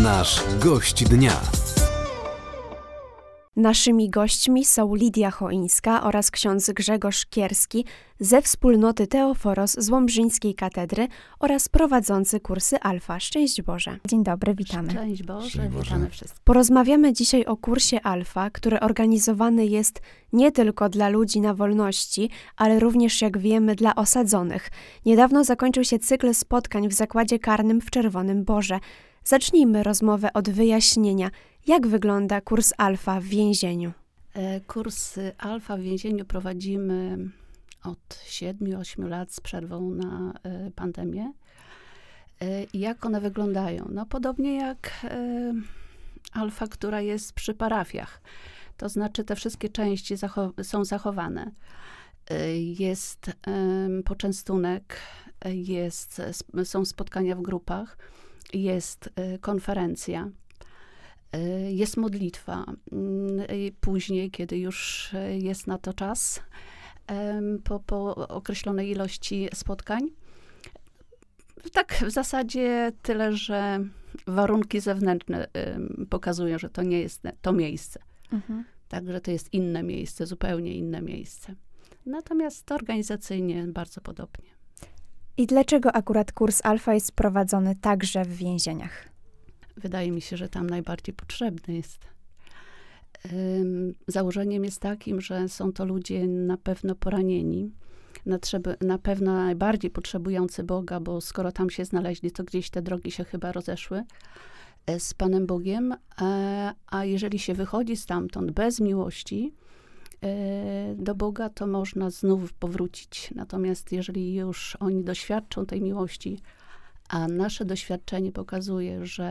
Nasz gość dnia. Naszymi gośćmi są Lidia Choińska oraz ksiądz Grzegorz Kierski ze wspólnoty Teoforos z Łomżyńskiej Katedry oraz prowadzący kursy Alfa. Szczęść Boże. Dzień dobry, witamy. Szczęść Boże, witamy wszystkich. Porozmawiamy dzisiaj o kursie Alfa, który organizowany jest nie tylko dla ludzi na wolności, ale również, jak wiemy, dla osadzonych. Niedawno zakończył się cykl spotkań w zakładzie karnym w Czerwonym Borze. Zacznijmy rozmowę od wyjaśnienia, jak wygląda kurs Alfa w więzieniu. Kurs Alfa w więzieniu prowadzimy od 7-8 lat z przerwą na pandemię. Jak one wyglądają? No podobnie jak Alfa, która jest przy parafiach. To znaczy te wszystkie części są zachowane. Jest poczęstunek, są spotkania w grupach, jest konferencja. Jest modlitwa. Później, kiedy już jest na to czas, po określonej ilości spotkań. Tak w zasadzie tyle, że warunki zewnętrzne pokazują, że to nie jest to miejsce. Mhm. Także to jest inne miejsce, zupełnie inne miejsce. Natomiast organizacyjnie bardzo podobnie. I dlaczego akurat kurs Alfa jest prowadzony także w więzieniach? Wydaje mi się, że tam najbardziej potrzebny jest. Założeniem jest takim, że są to ludzie na pewno poranieni, na pewno najbardziej potrzebujący Boga, bo skoro tam się znaleźli, to gdzieś te drogi się chyba rozeszły z Panem Bogiem, a jeżeli się wychodzi stamtąd bez miłości do Boga, to można znów powrócić. Natomiast jeżeli już oni doświadczą tej miłości, a nasze doświadczenie pokazuje, że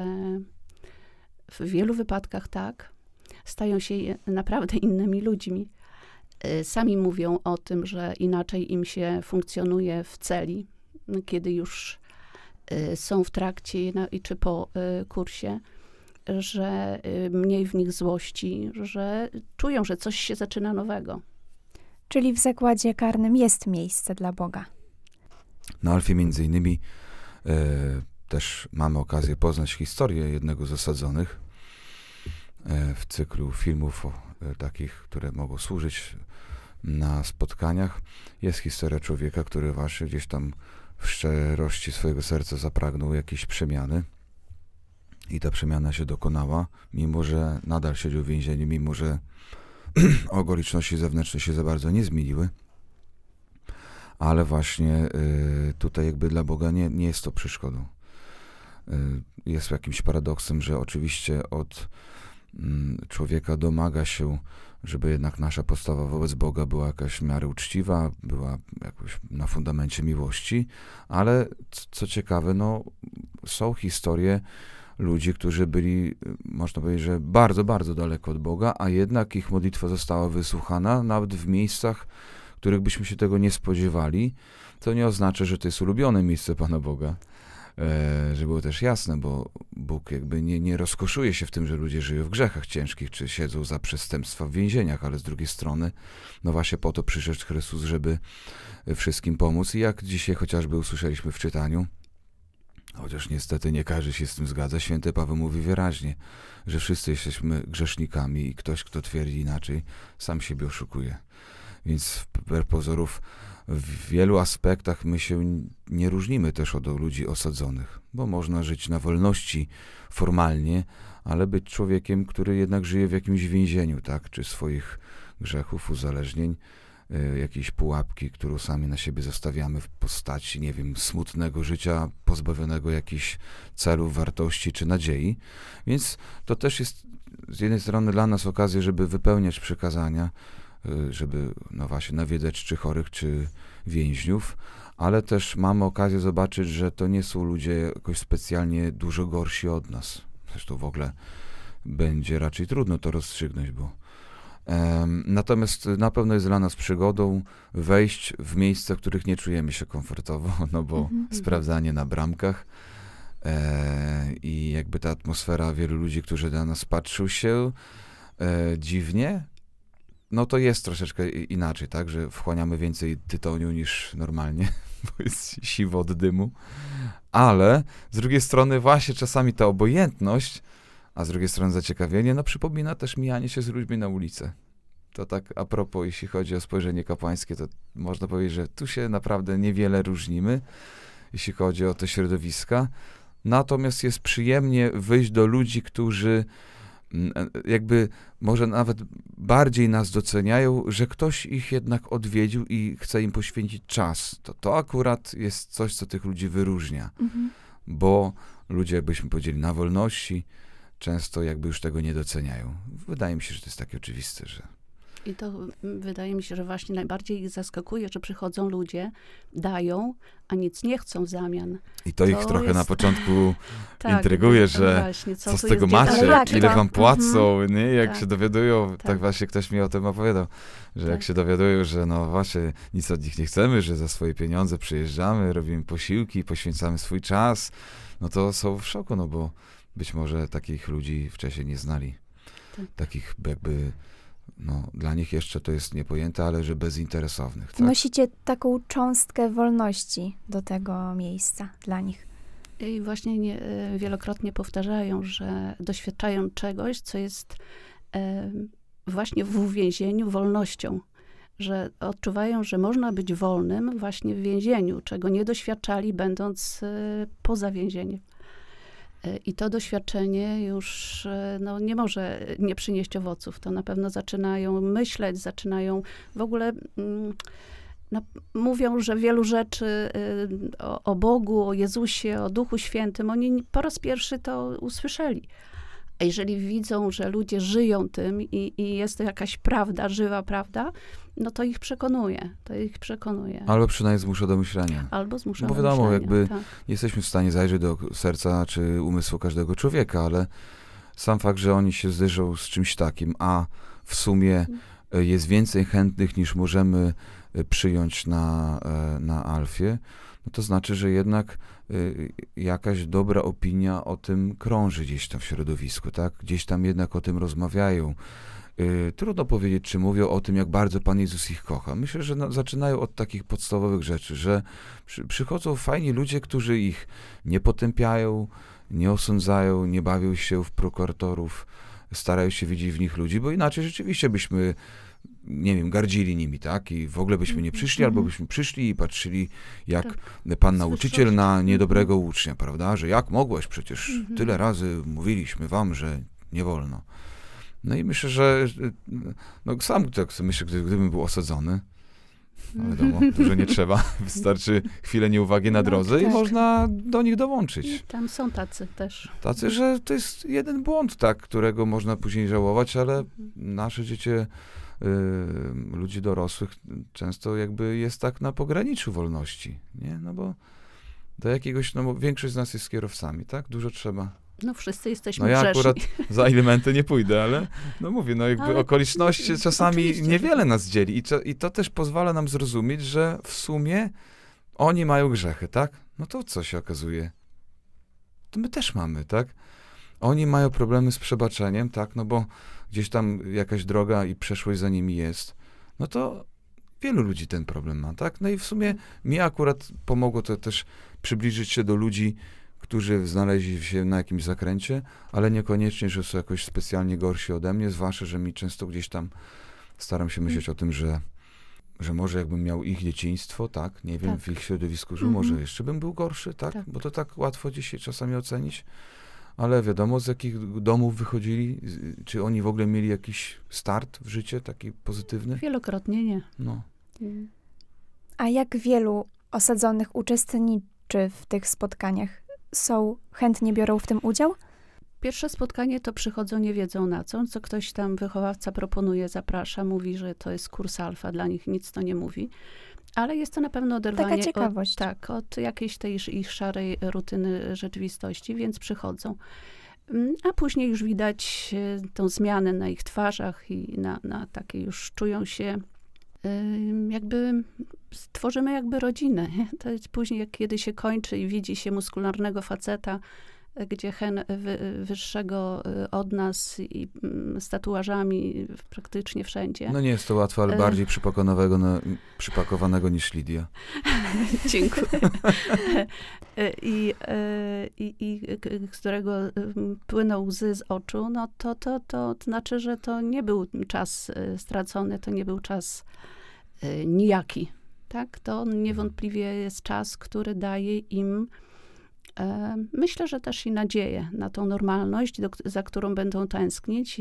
w wielu wypadkach tak, stają się naprawdę innymi ludźmi. Sami mówią o tym, że inaczej im się funkcjonuje w celi, kiedy już są w trakcie czy po kursie, że mniej w nich złości, że czują, że coś się zaczyna nowego. Czyli w zakładzie karnym jest miejsce dla Boga. Na Alfie między innymi też mamy okazję poznać historię jednego z osadzonych w cyklu filmów takich, które mogą służyć na spotkaniach. Jest historia człowieka, który właśnie gdzieś tam w szczerości swojego serca zapragnął jakiejś przemiany i ta przemiana się dokonała, mimo że nadal siedział w więzieniu, mimo że okoliczności zewnętrzne się za bardzo nie zmieniły. Ale właśnie tutaj jakby dla Boga nie jest to przeszkodą. Jest jakimś paradoksem, że oczywiście od człowieka domaga się, żeby jednak nasza postawa wobec Boga była jakaś w miarę uczciwa, była jakoś na fundamencie miłości, ale co ciekawe, no, są historie ludzi, którzy byli, można powiedzieć, że bardzo, bardzo daleko od Boga, a jednak ich modlitwa została wysłuchana, nawet w miejscach, których byśmy się tego nie spodziewali. To nie oznacza, że to jest ulubione miejsce Pana Boga. Żeby było też jasne, bo Bóg jakby nie rozkoszuje się w tym, że ludzie żyją w grzechach ciężkich, czy siedzą za przestępstwa w więzieniach, ale z drugiej strony, no właśnie po to przyszedł Chrystus, żeby wszystkim pomóc. I jak dzisiaj chociażby usłyszeliśmy w czytaniu, chociaż niestety nie każdy się z tym zgadza, święty Paweł mówi wyraźnie, że wszyscy jesteśmy grzesznikami i ktoś, kto twierdzi inaczej, sam siebie oszukuje. Więc per pozorów w wielu aspektach my się nie różnimy też od ludzi osadzonych, bo można żyć na wolności formalnie, ale być człowiekiem, który jednak żyje w jakimś więzieniu, tak? Czy swoich grzechów, uzależnień, jakiejś pułapki, którą sami na siebie zostawiamy w postaci, nie wiem, smutnego życia, pozbawionego jakichś celów, wartości czy nadziei. Więc to też jest z jednej strony dla nas okazja, żeby wypełniać przykazania, żeby no właśnie nawiedzać czy chorych, czy więźniów, ale też mamy okazję zobaczyć, że to nie są ludzie jakoś specjalnie dużo gorsi od nas. Zresztą w ogóle będzie raczej trudno to rozstrzygnąć, bo natomiast na pewno jest dla nas przygodą wejść w miejsca, w których nie czujemy się komfortowo, no bo sprawdzanie na bramkach i jakby ta atmosfera wielu ludzi, którzy na nas patrzą się dziwnie, no to jest troszeczkę inaczej, tak, że wchłaniamy więcej tytoniu niż normalnie. bo jest siwo od dymu, ale z drugiej strony właśnie czasami ta obojętność, a z drugiej strony zaciekawienie, no przypomina też mijanie się z ludźmi na ulicy. To tak a propos, jeśli chodzi o spojrzenie kapłańskie, to można powiedzieć, że tu się naprawdę niewiele różnimy, jeśli chodzi o te środowiska. Natomiast jest przyjemnie wyjść do ludzi, którzy jakby może nawet bardziej nas doceniają, że ktoś ich jednak odwiedził i chce im poświęcić czas. To akurat jest coś, co tych ludzi wyróżnia. Bo ludzie, jakbyśmy powiedzieli, na wolności często jakby już tego nie doceniają. Wydaje mi się, że to jest takie oczywiste, że... I to wydaje mi się, że właśnie najbardziej ich zaskakuje, że przychodzą ludzie, dają, a nic nie chcą w zamian. I to ich trochę na początku Tak, intryguje, że właśnie, co z tu tego jest macie, Ale jak ile to? wam płacą, nie? Jak Tak. się dowiadują, tak Tak. właśnie ktoś mi o tym opowiadał, że jak Tak. się dowiadują, że no właśnie nic od nich nie chcemy, że za swoje pieniądze przyjeżdżamy, robimy posiłki, poświęcamy swój czas, no to są w szoku, no bo być może takich ludzi wcześniej nie znali. Tak. Takich jakby, no dla nich jeszcze to jest niepojęte, ale że bezinteresownych, tak? Wnosicie taką cząstkę wolności do tego miejsca dla nich. I właśnie wielokrotnie powtarzają, że doświadczają czegoś, co jest właśnie w uwięzieniu wolnością. Że odczuwają, że można być wolnym właśnie w więzieniu, czego nie doświadczali, będąc poza więzieniem. I to doświadczenie już no, nie może nie przynieść owoców. To na pewno zaczynają myśleć, zaczynają w ogóle... No, mówią, że wielu rzeczy o Bogu, o Jezusie, o Duchu Świętym, oni po raz pierwszy to usłyszeli. A jeżeli widzą, że ludzie żyją tym i jest to jakaś prawda, żywa prawda, no to ich przekonuje. Albo przynajmniej zmusza do myślenia. Albo zmusza Bo do wiadomo, myślenia, jakby tak. nie jesteśmy w stanie zajrzeć do serca czy umysłu każdego człowieka, ale sam fakt, że oni się zderzą z czymś takim, a w sumie jest więcej chętnych niż możemy przyjąć na Alfie, no to znaczy, że jednak jakaś dobra opinia o tym krąży gdzieś tam w środowisku, tak? Gdzieś tam jednak o tym rozmawiają. Trudno powiedzieć, czy mówią o tym, jak bardzo Pan Jezus ich kocha. Myślę, że zaczynają od takich podstawowych rzeczy, że przychodzą fajni ludzie, którzy ich nie potępiają, nie osądzają, nie bawią się w prokuratorów, starają się widzieć w nich ludzi, bo inaczej rzeczywiście byśmy, nie wiem, gardzili nimi, tak? I w ogóle byśmy nie przyszli, albo byśmy przyszli i patrzyli jak pan nauczyciel na niedobrego ucznia, prawda? Że jak mogłeś, przecież tyle razy mówiliśmy wam, że nie wolno. No i myślę, że no sam tak sobie myślę, gdybym był osadzony, no wiadomo, dużo nie trzeba, wystarczy chwilę nieuwagi na drodze i tak. można do nich dołączyć. I tam są tacy też. Tacy, że to jest jeden błąd, tak, którego można później żałować, ale nasze życie ludzi dorosłych często jakby jest tak na pograniczu wolności, nie? No bo do jakiegoś, no bo większość z nas jest kierowcami, tak? Dużo trzeba. No wszyscy jesteśmy No ja grzeszni. akurat za alimenty nie pójdę, ale no mówię, no jakby Ale okoliczności czasami oczywiście, że niewiele tak. nas dzieli i to też pozwala nam zrozumieć, że w sumie oni mają grzechy, tak? No to co się okazuje? To my też mamy, tak? Oni mają problemy z przebaczeniem, tak? No bo gdzieś tam jakaś droga i przeszłość za nimi jest. No to wielu ludzi ten problem ma, tak? No i w sumie mi akurat pomogło to też przybliżyć się do ludzi, którzy znaleźli się na jakimś zakręcie, ale niekoniecznie, że są jakoś specjalnie gorsi ode mnie, zwłaszcza, że mi często gdzieś tam staram się myśleć o tym, że może jakbym miał ich dzieciństwo, tak, nie wiem, Tak. w ich środowisku żył, może jeszcze bym był gorszy, tak? Tak. Bo to tak łatwo dzisiaj czasami ocenić, ale wiadomo, z jakich domów wychodzili, czy oni w ogóle mieli jakiś start w życie taki pozytywny? Wielokrotnie nie. No. A jak wielu osadzonych uczestniczy w tych spotkaniach? Chętnie biorą w tym udział? Pierwsze spotkanie to przychodzą, nie wiedzą na co ktoś tam, wychowawca proponuje, zaprasza, mówi, że to jest kurs alfa, dla nich nic to nie mówi. Ale jest to na pewno oderwanie Taka ciekawość. od jakiejś tej ich szarej rutyny rzeczywistości, więc przychodzą. A później już widać tą zmianę na ich twarzach i na takie już czują się, jakby stworzymy jakby rodzinę. Nie? To jest później, kiedy się kończy i widzi się muskularnego faceta gdzie hen wyższego od nas i z tatuażami praktycznie wszędzie. No nie jest to łatwe, ale bardziej przypakowanego niż Lidia. Dziękuję. I z którego płyną łzy z oczu, no to znaczy, że to nie był czas stracony, to nie był czas nijaki. Tak? To niewątpliwie jest czas, który daje im, myślę, że też i nadzieję na tą normalność, za którą będą tęsknić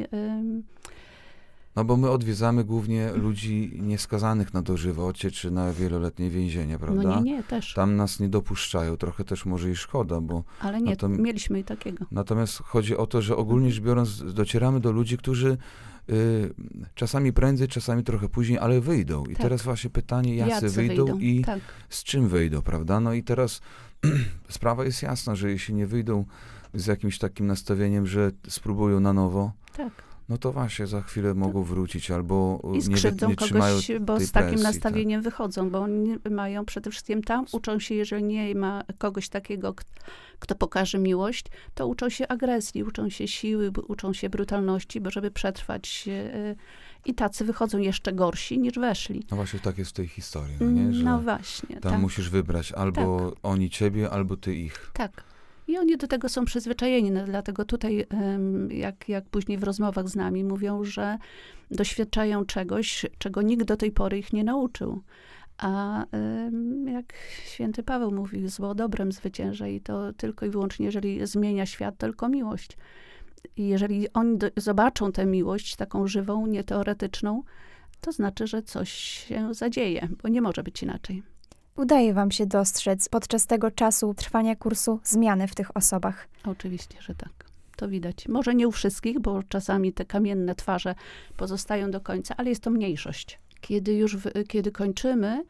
No bo my odwiedzamy głównie ludzi nieskazanych na dożywocie czy na wieloletnie więzienie, prawda? No nie, też. Tam nas nie dopuszczają, trochę też może i szkoda, bo... Ale nie, mieliśmy i takiego. Natomiast chodzi o to, że ogólnie rzecz biorąc docieramy do ludzi, którzy czasami prędzej, czasami trochę później, ale wyjdą. I Tak. teraz właśnie pytanie, jacy wyjdą i tak. z czym wyjdą, prawda? No i teraz sprawa jest jasna, że jeśli nie wyjdą z jakimś takim nastawieniem, że spróbują na nowo, Tak. no to właśnie za chwilę mogą wrócić albo I skrzywdzą nie trzymają kogoś, bo tej z takim presji, nastawieniem wychodzą, bo oni mają przede wszystkim tam, uczą się, jeżeli nie ma kogoś takiego, kto pokaże miłość, to uczą się agresji, uczą się siły, uczą się brutalności, bo żeby przetrwać i tacy wychodzą jeszcze gorsi niż weszli. No właśnie tak jest w tej historii, no nie? Że No właśnie, tam tak. musisz wybrać albo oni ciebie, albo ty ich. Tak. I oni do tego są przyzwyczajeni, no, dlatego tutaj, jak później w rozmowach z nami mówią, że doświadczają czegoś, czego nikt do tej pory ich nie nauczył. A jak święty Paweł mówi, zło dobrem zwycięża i to tylko i wyłącznie, jeżeli zmienia świat, tylko miłość. I jeżeli oni zobaczą tę miłość, taką żywą, nieteoretyczną, to znaczy, że coś się zadzieje, bo nie może być inaczej. Udaje wam się dostrzec podczas tego czasu trwania kursu zmiany w tych osobach. Oczywiście, że tak. To widać. Może nie u wszystkich, bo czasami te kamienne twarze pozostają do końca, ale jest to mniejszość. Kiedy kończymy,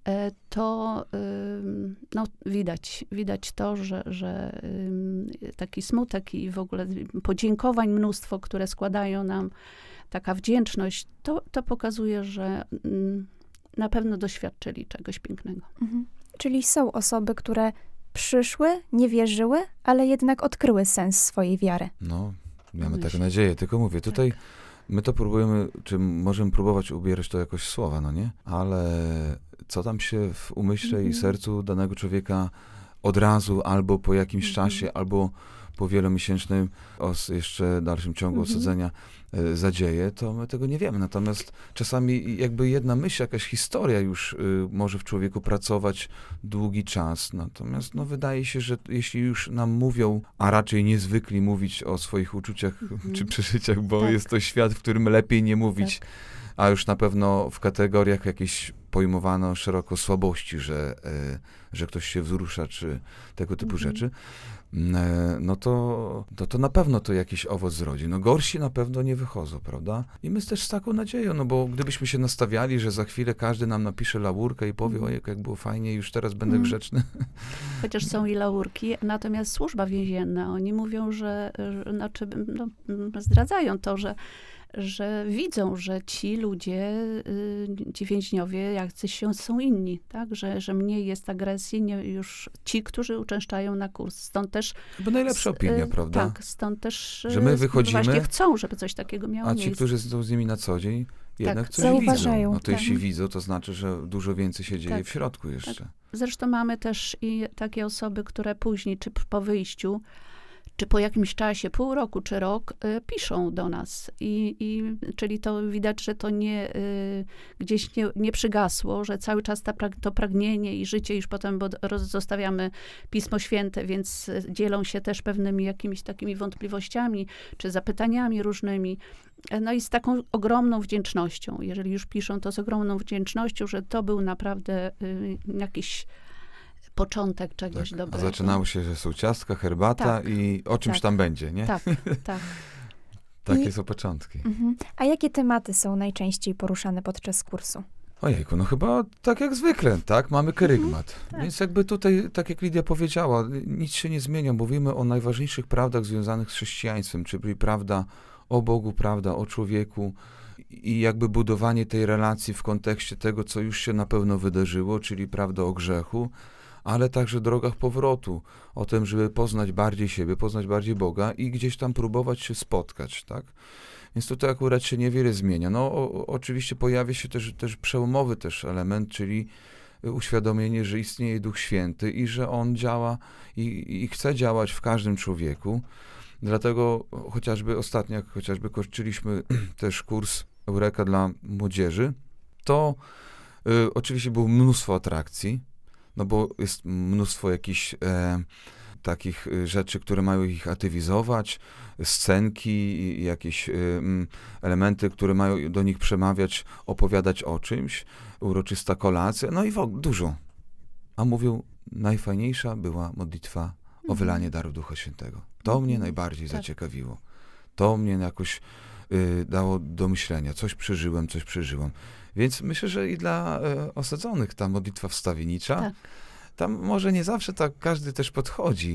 to no, widać to, że taki smutek i w ogóle podziękowań mnóstwo, które składają nam, taka wdzięczność, to pokazuje, że na pewno doświadczyli czegoś pięknego. Mhm. Czyli są osoby, które przyszły, nie wierzyły, ale jednak odkryły sens swojej wiary. No, mamy taką Myślę. nadzieję. Tylko mówię, tutaj my to próbujemy, czy możemy próbować ubierać to jakoś w słowa, no nie? Ale co tam się w umyśle i sercu danego człowieka od razu, albo po jakimś czasie, albo po wielomiesięcznym jeszcze dalszym ciągu osadzenia zadzieje, to my tego nie wiemy. Natomiast czasami jakby jedna myśl, jakaś historia już może w człowieku pracować długi czas. Natomiast no, wydaje się, że jeśli już nam mówią, a raczej niezwykli mówić o swoich uczuciach czy przeżyciach, bo Tak. jest to świat, w którym lepiej nie mówić, a już na pewno w kategoriach jakiejś pojmowano szeroko słabości, że ktoś się wzrusza, czy tego typu rzeczy, no to na pewno to jakiś owoc zrodzi. No gorsi na pewno nie wychodzą, prawda? I my też z taką nadzieją, no bo gdybyśmy się nastawiali, że za chwilę każdy nam napisze laurkę i powie, ojej, jak było fajnie, już teraz będę grzeczny. Chociaż są i laurki, natomiast służba więzienna, oni mówią, że znaczy, no, zdradzają to, że widzą, że ci ludzie, ci więźniowie, jacyś są inni, tak? Że mniej jest agresji, już ci, którzy uczęszczają na kurs. Stąd też... Chyba najlepsza opinia, prawda? Tak, stąd też Że my wychodzimy, właśnie chcą, żeby coś takiego miało a miejsce. ci, którzy są z nimi na co dzień, jednak coś zauważają, widzą. No to tak. jeśli widzą, to znaczy, że dużo więcej się dzieje Tak. w środku jeszcze. Tak. Zresztą mamy też i takie osoby, które później, czy po wyjściu, czy po jakimś czasie, pół roku czy rok, piszą do nas. Czyli to widać, że to gdzieś nie przygasło, że cały czas to pragnienie i życie już potem, bo zostawiamy Pismo Święte, więc dzielą się też pewnymi jakimiś takimi wątpliwościami, czy zapytaniami różnymi. No i z taką ogromną wdzięcznością. Jeżeli już piszą, to z ogromną wdzięcznością, że to był naprawdę jakiś początek czegoś Tak. dobrego. A zaczynało się, że są ciastka, herbata Tak. i o czymś Tak. tam będzie, nie? Tak, tak. Takie są początki. A jakie tematy są najczęściej poruszane podczas kursu? Ojejku, no chyba tak jak zwykle, tak? Mamy kerygmat. Więc jakby tutaj, tak jak Lidia powiedziała, nic się nie zmienia. Mówimy o najważniejszych prawdach związanych z chrześcijaństwem, czyli prawda o Bogu, prawda o człowieku i jakby budowanie tej relacji w kontekście tego, co już się na pewno wydarzyło, czyli prawda o grzechu, ale także drogach powrotu, o tym, żeby poznać bardziej siebie, poznać bardziej Boga i gdzieś tam próbować się spotkać, tak? Więc tutaj akurat się niewiele zmienia. No oczywiście pojawia się też przełomowy też element, czyli uświadomienie, że istnieje Duch Święty i że On działa i chce działać w każdym człowieku. Dlatego chociażby ostatnio, jak chociażby kończyliśmy też kurs Eureka dla młodzieży, to oczywiście było mnóstwo atrakcji, no bo jest mnóstwo jakichś takich rzeczy, które mają ich aktywizować, scenki i jakieś elementy, które mają do nich przemawiać, opowiadać o czymś, uroczysta kolacja, no i w ogóle dużo. A mówią, najfajniejsza była modlitwa o wylanie daru Ducha Świętego. To mnie najbardziej zaciekawiło. To mnie jakoś dało do myślenia. Coś przeżyłem. Więc myślę, że i dla osadzonych ta modlitwa wstawiennicza, tam może nie zawsze tak każdy też podchodzi,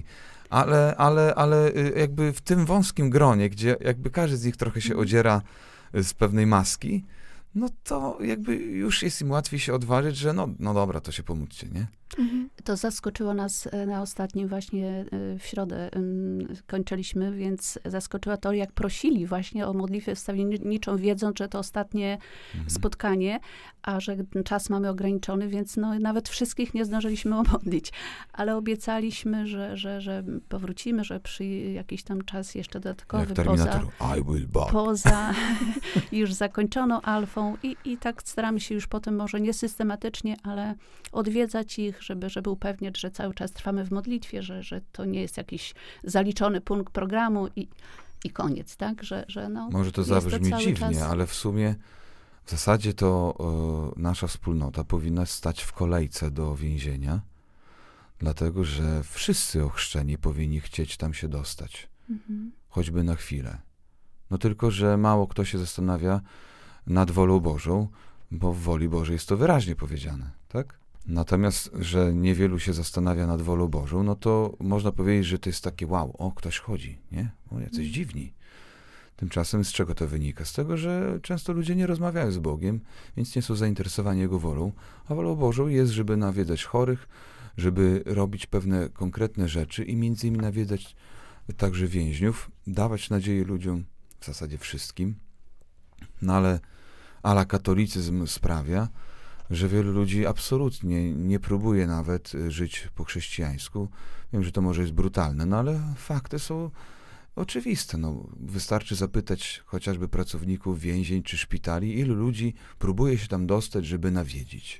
ale jakby w tym wąskim gronie, gdzie jakby każdy z nich trochę się odziera z pewnej maski, no to jakby już jest im łatwiej się odważyć, że no dobra, to się pomódlcie, nie? To zaskoczyło nas na ostatnim właśnie w środę kończyliśmy, więc zaskoczyło to, jak prosili właśnie o modlitwę wstawienniczą, wiedząc, że to ostatnie spotkanie, a że czas mamy ograniczony, więc no, nawet wszystkich nie zdążyliśmy omodlić. Ale obiecaliśmy, że powrócimy, że przy jakiś tam czas jeszcze dodatkowy, Jak Terminator, I will back. poza już zakończoną alfą i tak staramy się już potem może nie systematycznie, ale odwiedzać ich, żeby upewniać, że cały czas trwamy w modlitwie, że to nie jest jakiś zaliczony punkt programu i koniec, tak? Że no, może to jest zabrzmi cały dziwnie, czas... ale w sumie w zasadzie to nasza wspólnota powinna stać w kolejce do więzienia, dlatego że wszyscy ochrzczeni powinni chcieć tam się dostać, choćby na chwilę. No tylko, że mało kto się zastanawia nad wolą Bożą, bo w woli Bożej jest to wyraźnie powiedziane, tak? Natomiast, że niewielu się zastanawia nad wolą Bożą, no to można powiedzieć, że to jest takie wow, o, ktoś chodzi, nie? O, jacyś dziwni. Tymczasem z czego to wynika? Z tego, że często ludzie nie rozmawiają z Bogiem, więc nie są zainteresowani Jego wolą, a wolą Bożą jest, żeby nawiedzać chorych, żeby robić pewne konkretne rzeczy i między innymi nawiedzać także więźniów, dawać nadzieję ludziom, w zasadzie wszystkim, no ale katolicyzm sprawia, że wielu ludzi absolutnie nie próbuje nawet żyć po chrześcijańsku. Wiem, że to może jest brutalne, no ale fakty są oczywiste. No, wystarczy zapytać chociażby pracowników więzień czy szpitali, ilu ludzi próbuje się tam dostać, żeby nawiedzić.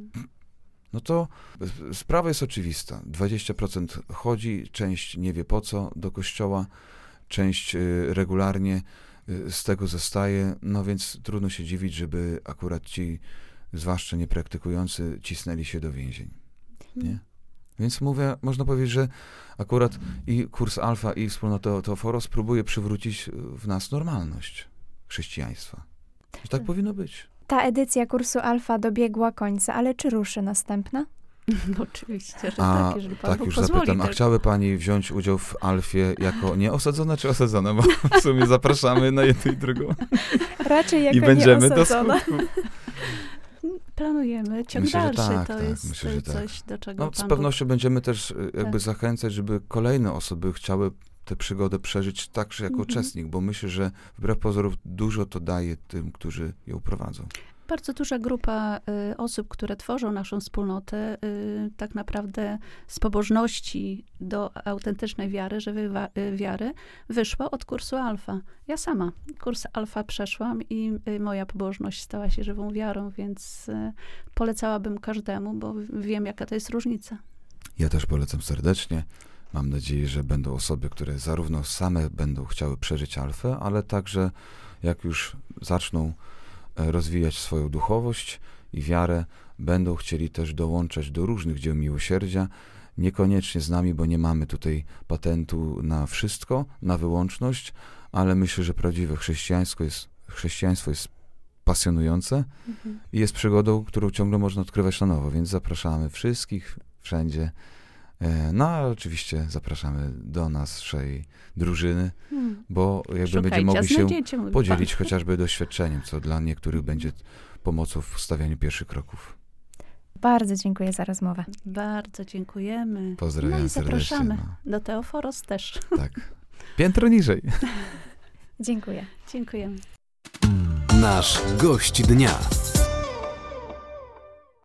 No to sprawa jest oczywista. 20% chodzi, część nie wie po co do kościoła, część regularnie z tego zostaje, no więc trudno się dziwić, żeby akurat ci, zwłaszcza niepraktykujący, cisnęli się do więzień. Nie? Więc mówię, można powiedzieć, że akurat i kurs Alfa, i wspólnota Teoforos próbuje przywrócić w nas normalność chrześcijaństwa. Że tak powinno być. Ta edycja kursu Alfa dobiegła końca, ale czy ruszy następna? No, oczywiście, że tak, jeżeli Pan tak Bóg już pozwoli. zapytam, a chciałaby Pani wziąć udział w Alfie jako nieosadzona czy osadzona? Bo w sumie zapraszamy na jedną i drugą. Raczej jako I będziemy do nieosadzona. skutku. Planujemy ciąg Myślę, że dalszy. tak, to tak. jest Myślę, że coś, do czego No, Pan z pewnością będziemy też jakby Tak. zachęcać, żeby kolejne osoby chciały tę przygodę przeżyć także jako uczestnik, bo myślę, że wbrew pozorom dużo to daje tym, którzy ją prowadzą. Bardzo duża grupa osób, które tworzą naszą wspólnotę, tak naprawdę z pobożności do autentycznej wiary, żywej wiary, wyszła od kursu Alfa. Ja sama kurs Alfa przeszłam i moja pobożność stała się żywą wiarą, więc polecałabym każdemu, bo wiem, jaka to jest różnica. Ja też polecam serdecznie. Mam nadzieję, że będą osoby, które zarówno same będą chciały przeżyć Alfę, ale także jak już zaczną rozwijać swoją duchowość i wiarę, będą chcieli też dołączać do różnych dzieł miłosierdzia, niekoniecznie z nami, bo nie mamy tutaj patentu na wszystko, na wyłączność, ale myślę, że prawdziwe chrześcijaństwo jest pasjonujące i jest przygodą, którą ciągle można odkrywać na nowo, więc zapraszamy wszystkich, wszędzie. No, a oczywiście zapraszamy do naszej drużyny, bo jakby będziemy mogli się podzielić chociażby doświadczeniem, co dla niektórych będzie pomocą w stawianiu pierwszych kroków. Bardzo dziękuję za rozmowę. Bardzo dziękujemy. Pozdrawiam No i serdecznie. zapraszamy do Teoforos też. Tak. Piętro niżej. Dziękuję. Dziękujemy. Nasz gość dnia.